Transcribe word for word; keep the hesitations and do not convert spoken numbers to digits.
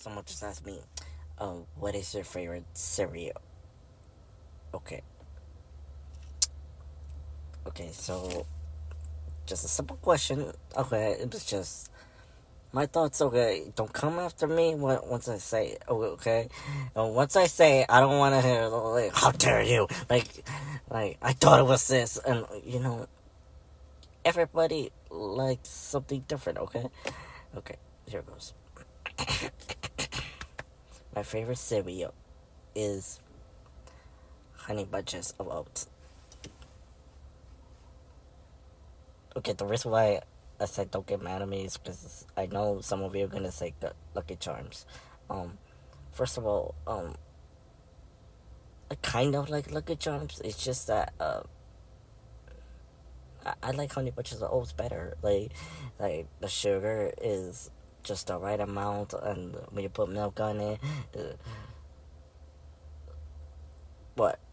someone just asked me, um, what is your favorite cereal? Okay, okay, so just a simple question. Okay, it was just my thoughts. Okay, don't come after me once I say. Oh, okay, and once I say, I don't want to hear like, how dare you? Like, like I thought it was this, and you know, everybody likes something different. Okay, okay, here goes. My favorite cereal is Honey Bunches of Oats. Okay, the reason why I said don't get mad at me is because I know some of you are gonna say Lucky Charms. Um, first of all, um, I kind of like Lucky Charms. It's just that uh, I, I like Honey Bunches of Oats better. Like, like the sugar is just the right amount, and when you put milk on it, uh, what?